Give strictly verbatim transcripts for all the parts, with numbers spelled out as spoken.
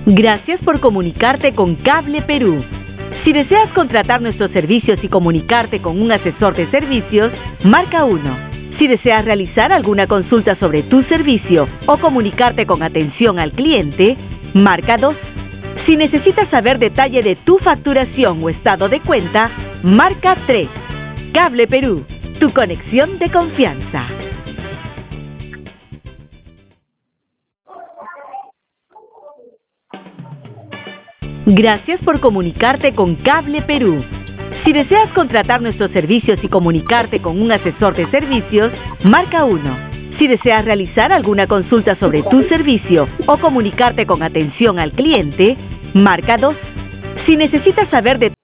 Gracias por comunicarte con Cable Perú. Si deseas contratar nuestros servicios y comunicarte con un asesor de servicios, marca uno. Si deseas realizar alguna consulta sobre tu servicio o comunicarte con atención al cliente, marca dos. Si necesitas saber detalle de tu facturación o estado de cuenta, marca tres. Cable Perú, tu conexión de confianza. Gracias por comunicarte con Cable Perú. Si deseas contratar nuestros servicios y comunicarte con un asesor de servicios, marca uno. Si deseas realizar alguna consulta sobre tu servicio o comunicarte con atención al cliente, marca dos. Si necesitas saber de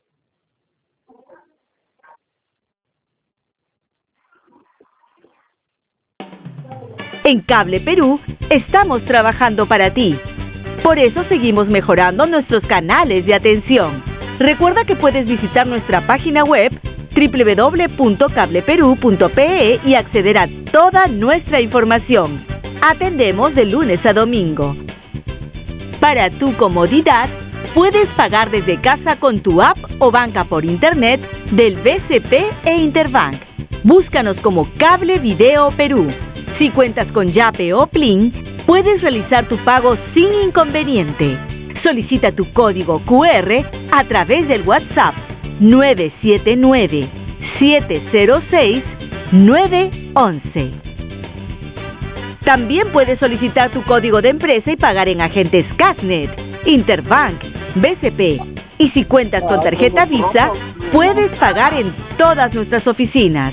En Cable Perú, estamos trabajando para ti. Por eso seguimos mejorando nuestros canales de atención. Recuerda que puedes visitar nuestra página web doble u doble u doble u punto cable perú punto pe e y acceder a toda nuestra información. Atendemos de lunes a domingo. Para tu comodidad, puedes pagar desde casa con tu app o banca por internet del B C P e Interbank. Búscanos como Cable Video Perú. Si cuentas con Yape o Plin, puedes realizar tu pago sin inconveniente. Solicita tu código cu erre a través del WhatsApp nueve siete nueve, siete cero seis, nueve once. También puedes solicitar tu código de empresa y pagar en agentes Casnet, Interbank, B C P. Y si cuentas con tarjeta Visa, puedes pagar en todas nuestras oficinas.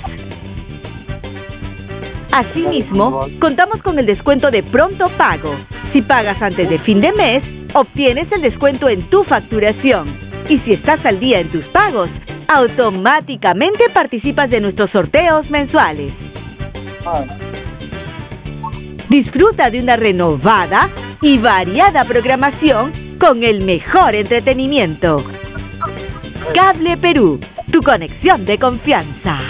Asimismo, contamos con el descuento de pronto pago. Si pagas antes de fin de mes, obtienes el descuento en tu facturación. Y si estás al día en tus pagos, automáticamente participas de nuestros sorteos mensuales. Disfruta de una renovada y variada programación con el mejor entretenimiento. Cable Perú, tu conexión de confianza.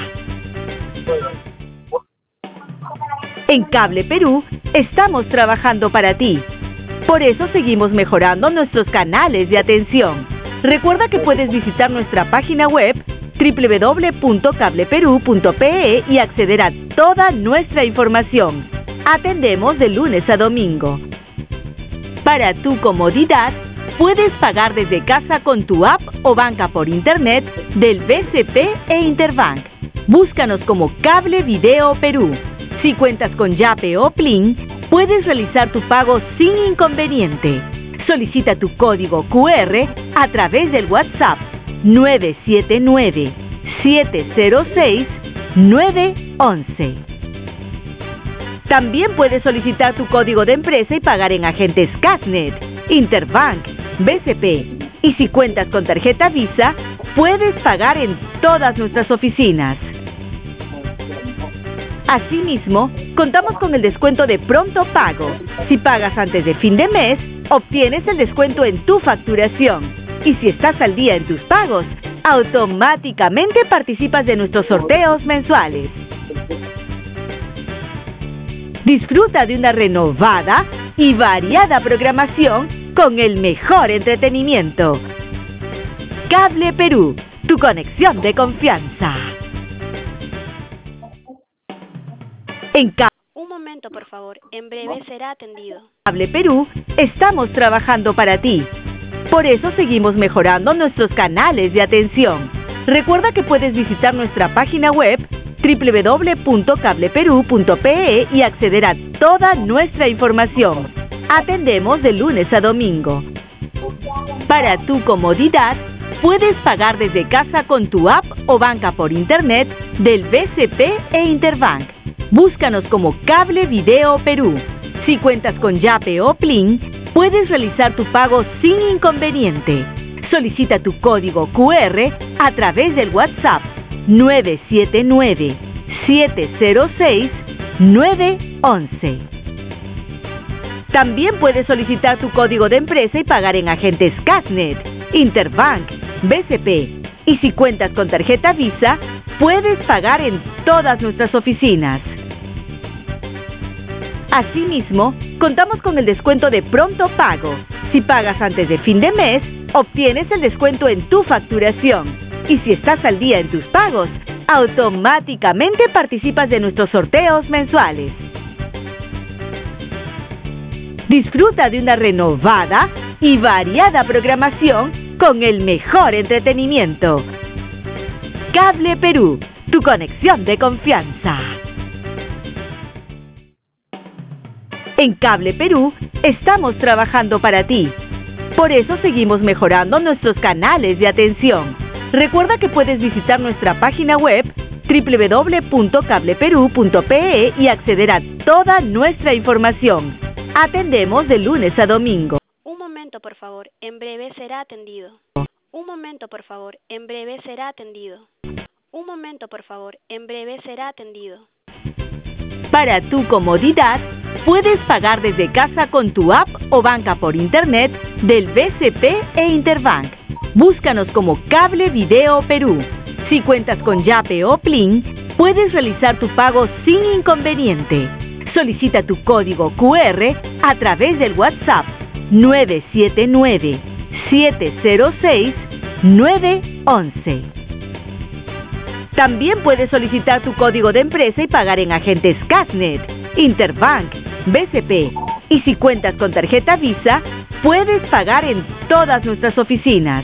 En Cable Perú, estamos trabajando para ti. Por eso seguimos mejorando nuestros canales de atención. Recuerda que puedes visitar nuestra página web doble u doble u doble u punto cable perú punto pe e y acceder a toda nuestra información. Atendemos de lunes a domingo. Para tu comodidad, puedes pagar desde casa con tu app o banca por internet del B C P e Interbank. Búscanos como Cable Video Perú. Si cuentas con Yape o Plin, puedes realizar tu pago sin inconveniente. Solicita tu código cu erre a través del WhatsApp nueve siete nueve, siete cero seis, nueve once. También puedes solicitar tu código de empresa y pagar en agentes Casnet, Interbank, B C P. Y si cuentas con tarjeta Visa, puedes pagar en todas nuestras oficinas. Asimismo, contamos con el descuento de pronto pago. Si pagas antes de fin de mes, obtienes el descuento en tu facturación. Y si estás al día en tus pagos, automáticamente participas de nuestros sorteos mensuales. Disfruta de una renovada y variada programación con el mejor entretenimiento. Cable Perú, tu conexión de confianza. En Cable Un momento, por favor. En breve será atendido. Cable Perú, estamos trabajando para ti. Por eso seguimos mejorando nuestros canales de atención. Recuerda que puedes visitar nuestra página web doble u doble u doble u punto cable perú punto pe e y acceder a toda nuestra información. Atendemos de lunes a domingo. Para tu comodidad, puedes pagar desde casa con tu app o banca por internet del B C P e Interbank. Búscanos como Cable Video Perú. Si cuentas con Yape o Plin, puedes realizar tu pago sin inconveniente. Solicita tu código cu erre a través del WhatsApp nueve siete nueve, siete cero seis, nueve once. También puedes solicitar tu código de empresa y pagar en agentes Casnet, Interbank, B C P. Y si cuentas con tarjeta Visa, puedes pagar en todas nuestras oficinas. Asimismo, contamos con el descuento de pronto pago. Si pagas antes de fin de mes, obtienes el descuento en tu facturación. Y si estás al día en tus pagos, automáticamente participas de nuestros sorteos mensuales. Disfruta de una renovada y variada programación con el mejor entretenimiento. Cable Perú, tu conexión de confianza. En Cable Perú estamos trabajando para ti. Por eso seguimos mejorando nuestros canales de atención. Recuerda que puedes visitar nuestra página web doble u doble u doble u punto cable perú punto pe e y acceder a toda nuestra información. Atendemos de lunes a domingo. Un momento, por favor. En breve será atendido. Un momento, por favor. En breve será atendido. Un momento, por favor. En breve será atendido. Para tu comodidad, puedes pagar desde casa con tu app o banca por internet del B C P e Interbank. Búscanos como Cable Video Perú. Si cuentas con Yape o Plin, puedes realizar tu pago sin inconveniente. Solicita tu código cu erre a través del WhatsApp nueve siete nueve, siete cero seis, nueve once. También puedes solicitar tu código de empresa y pagar en agentes Casnet, Interbank, B C P. Y si cuentas con tarjeta Visa, puedes pagar en todas nuestras oficinas.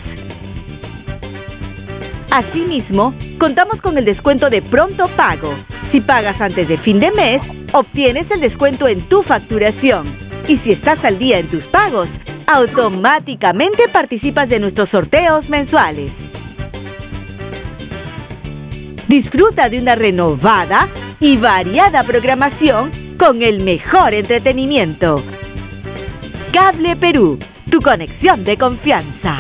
Asimismo, contamos con el descuento de pronto pago. Si pagas antes de fin de mes, obtienes el descuento en tu facturación. Y si estás al día en tus pagos, automáticamente participas de nuestros sorteos mensuales. Disfruta de una renovada y variada programación con el mejor entretenimiento. Cable Perú, tu conexión de confianza.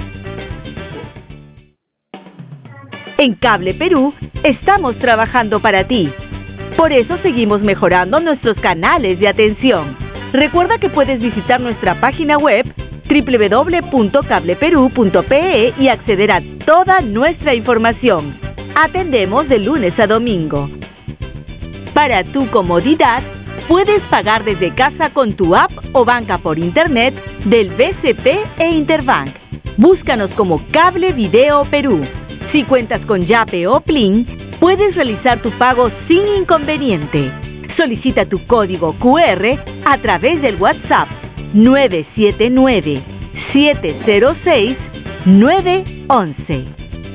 En Cable Perú estamos trabajando para ti. Por eso seguimos mejorando nuestros canales de atención. Recuerda que puedes visitar nuestra página web doble u doble u doble u punto cable perú punto pe e y acceder a toda nuestra información. Atendemos de lunes a domingo. Para tu comodidad, puedes pagar desde casa con tu app o banca por internet del B C P e Interbank. Búscanos como Cable Video Perú. Si cuentas con Yape o Plin, puedes realizar tu pago sin inconveniente. Solicita tu código cu erre a través del WhatsApp nueve siete nueve, siete cero seis, nueve once.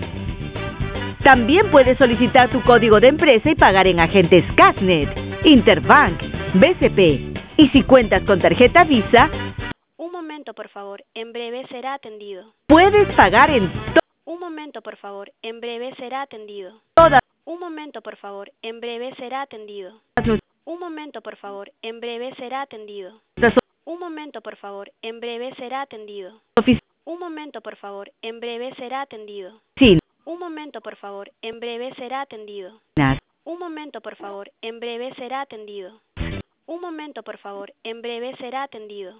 También puedes solicitar tu código de empresa y pagar en agentes Casnet, Interbank, B C P. Y si cuentas con tarjeta Visa, un momento, por favor. En breve será atendido. Puedes pagar en to Un momento, por favor. En breve será atendido. todas Un momento, por favor. En breve será atendido. Un momento, por favor. En breve será atendido. nuestras Un momento, por favor. En breve será atendido. oficinas. Un momento, por favor. En breve será atendido. Un momento, por favor. En breve será atendido. Un momento, por favor. En breve será atendido. Un momento, por favor. En breve será atendido.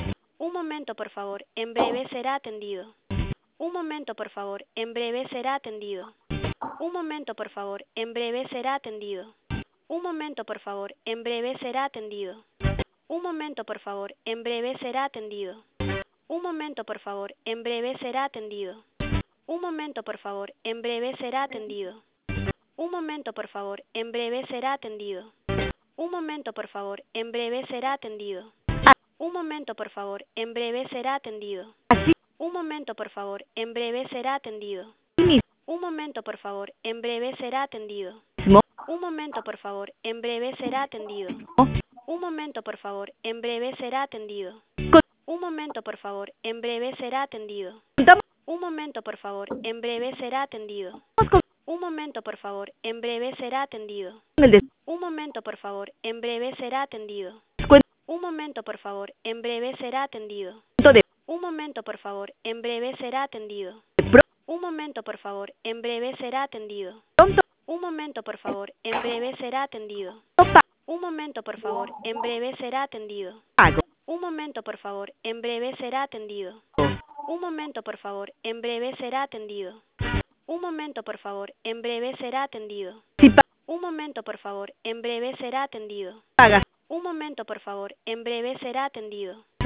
Un momento, por favor. En breve será atendido. Un momento, por favor. En breve será atendido. Un momento, por favor. En breve será atendido. Un momento, por favor. En breve será atendido. Un momento, por favor. En breve será atendido. Un momento, por favor. En breve será atendido. Un momento, por favor. En breve será atendido. Un momento, por favor. En breve será atendido. Un momento, por favor. En breve será atendido. Un momento, por favor. En breve será atendido. Así Un momento, por favor. En breve será atendido. mismo, Un momento, por favor. En breve será atendido. Un momento, por favor. En breve será atendido. Un momento, por favor. En breve será atendido. Un momento, por favor. En breve será atendido. contamos Un momento, por favor. En breve será atendido. con Un momento, por favor. En breve será atendido. el Un momento, por favor. En breve será atendido. descuento Un momento, por favor. En breve será atendido. de Un momento, por favor. En breve será atendido. pro- Un momento, por favor. En breve será atendido. pronto Un momento, por favor. En breve será atendido. pago. Un momento, por favor. En breve será atendido. Un momento, por favor. En breve será atendido. Un momento, por favor. En breve será atendido. Un momento, por favor. En breve será atendido. Si pa- Un momento, por favor. En breve será atendido. pagas Un momento, por favor. En breve será atendido. antes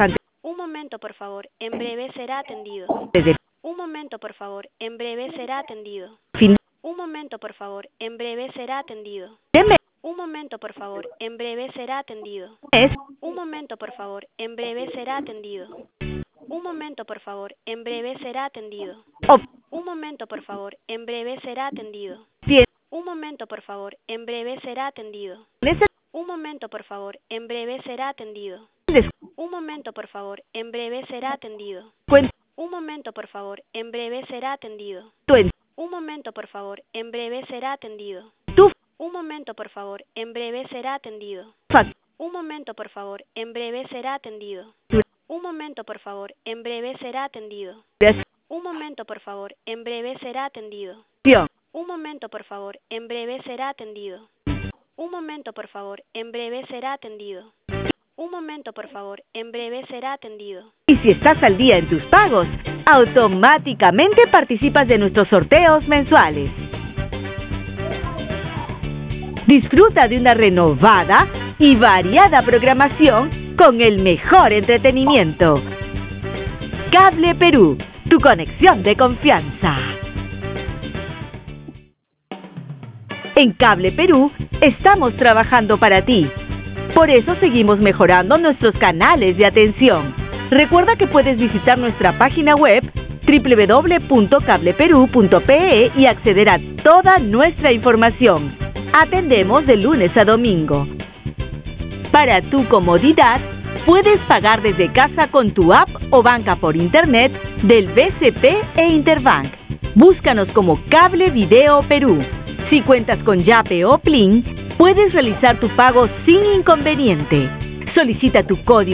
Un momento, por favor. En breve será atendido. Un momento, por favor. En breve será atendido. Un momento, por favor. En breve será atendido. Un momento, por favor. En breve será atendido. Un momento, por favor. En breve será atendido. Un momento, por favor. En breve será atendido. Un momento, por favor. En breve será atendido. Un momento, por favor. En breve será atendido. Un momento, por favor. En breve será atendido. Un momento, por favor. En breve será atendido. Un momento, por favor. En breve será atendido. Un momento, por favor. En breve será atendido. Un momento, por favor. En breve será atendido. Un momento, por favor. En breve será atendido. Un momento, por favor. En breve será atendido. Un momento, por favor. En breve será atendido. Un momento, por favor. En breve será atendido. Un momento, por favor. En breve será atendido. Un momento, por favor. En breve será atendido. Y si estás al día en tus pagos, automáticamente participas de nuestros sorteos mensuales. Disfruta de una renovada y variada programación con el mejor entretenimiento. Cable Perú, tu conexión de confianza. En Cable Perú estamos trabajando para ti. Por eso seguimos mejorando nuestros canales de atención. Recuerda que puedes visitar nuestra página web doble u doble u doble u punto cable perú punto pe e y acceder a toda nuestra información. Atendemos de lunes a domingo. Para tu comodidad, puedes pagar desde casa con tu app o banca por internet del B C P e Interbank. Búscanos como Cable Video Perú. Si cuentas con Yape o Plin, puedes realizar tu pago sin inconveniente. Solicita tu código